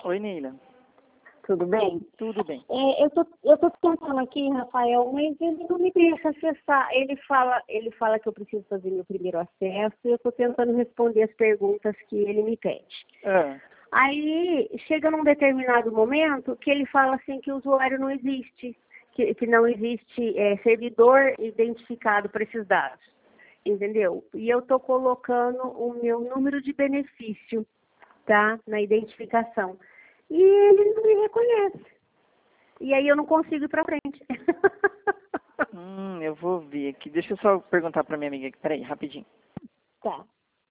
Oi, Neila. Tudo bem? Tudo bem. Eu tô tentando aqui, Rafael, mas ele não me deixa acessar. Ele fala que eu preciso fazer meu primeiro acesso e eu tô tentando responder as perguntas que ele me pede. Ah, Aí chega num determinado momento que ele fala assim que o usuário não existe, que não existe servidor identificado para esses dados, entendeu? E eu tô colocando o meu número de benefício, tá? Na identificação. E ele não me reconhece. E aí eu não consigo ir para frente. eu vou ver aqui. Deixa eu só perguntar para minha amiga aqui. Peraí, rapidinho. Tá.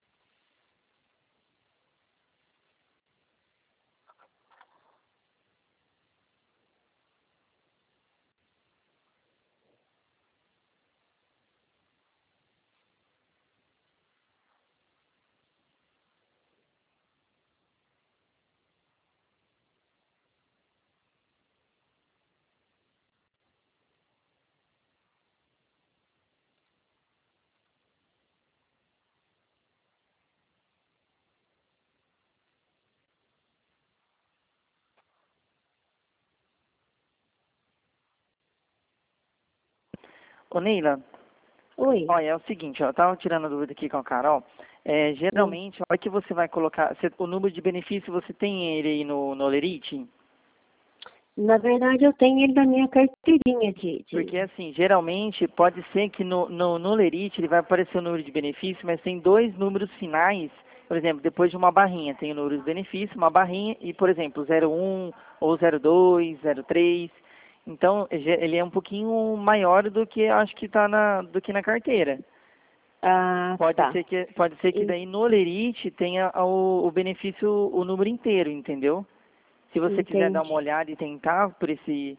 Ô, Neila, Oi. olha, é o seguinte, ó, eu tava tirando a dúvida aqui com a Carol. Hum. Geralmente, a hora que você vai colocar, o número de benefício, você tem ele aí no Lerite? Na verdade, eu tenho ele na minha carteirinha Porque, assim, geralmente, pode ser que no Lerite ele vai aparecer o número de benefício, mas tem dois números finais, por exemplo, depois de uma barrinha, tem o número de benefício, uma barrinha, e, por exemplo, 01 ou 02, 03. Então, ele é um pouquinho maior do que acho que do que na carteira. Ah, tá. Pode ser que En- daí no Lerite tenha o benefício, o número inteiro, entendeu? Se você quiser dar uma Entendi. olhada e tentar por esse...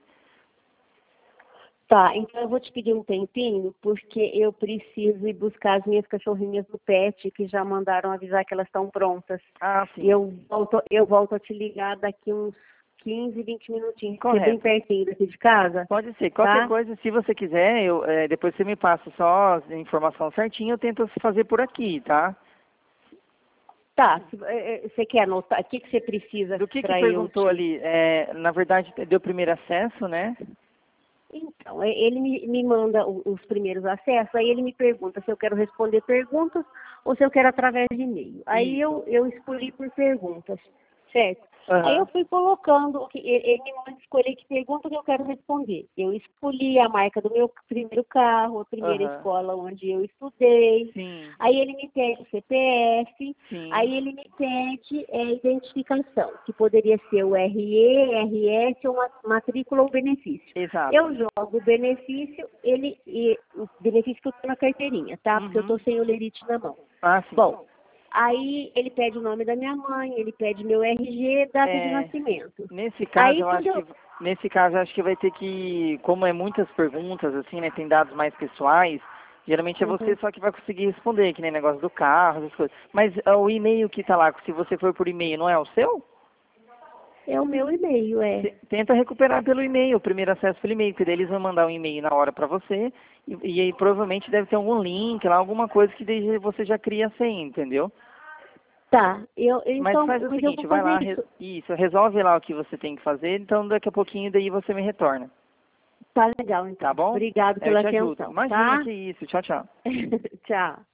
Tá, então eu vou te pedir um tempinho, porque eu preciso ir buscar as minhas cachorrinhas do pet, que já mandaram avisar que elas estão prontas. Ah, E sim, eu volto a te ligar daqui uns 15, 20 minutinhos, porque é bem correto. pertinho daqui de casa, Pode ser. Qualquer tá? coisa, se você quiser, depois você me passa só a informação certinha, eu tento fazer por aqui, tá? Tá, você quer anotar? O que você precisa Do que para eu perguntou te... ali? Na verdade, deu primeiro acesso, né? Então, ele me manda os primeiros acessos, aí ele me pergunta se eu quero responder perguntas ou se eu quero através de e-mail. Aí Isso. eu escolhi por perguntas, certo? Aí eu Aham. fui colocando, ele me manda escolher que pergunta que eu quero responder. Eu escolhi a marca do meu primeiro carro, a primeira Aham. escola onde eu estudei. Sim. Aí ele me pede CPF, Sim. aí ele me pede identificação, que poderia ser o RE, RS ou matrícula ou benefício. Exato. Eu jogo o benefício, o benefício que eu tenho na carteirinha, tá? Porque eu estou Uhum. sem o lerite na mão. Ah, sim. Bom, aí ele pede o nome da minha mãe, ele pede meu RG, data de É, nascimento. nesse caso, Aí eu quando acho que eu... vai ter que, como é muitas perguntas, assim, né, tem dados mais pessoais, geralmente é você Uhum. só que vai conseguir responder, que nem negócio do carro, essas coisas. Mas o e-mail que tá lá, se você for por e-mail, não é o seu? É o meu e-mail, Tenta recuperar pelo e-mail, o primeiro acesso pelo e-mail, porque daí eles vão mandar um e-mail na hora para você, e aí provavelmente deve ter algum link lá, alguma coisa que daí você já cria a senha, entendeu? Tá, Mas então, faz o mas eu vou seguinte, vai fazer lá, isso. isso, resolve lá o que você tem que fazer, então daqui a pouquinho daí você me retorna, Tá legal, tá então. bom? Obrigado Eu pela te ajudo. atenção, Imagina tá? que isso, tchau, tchau. Tchau.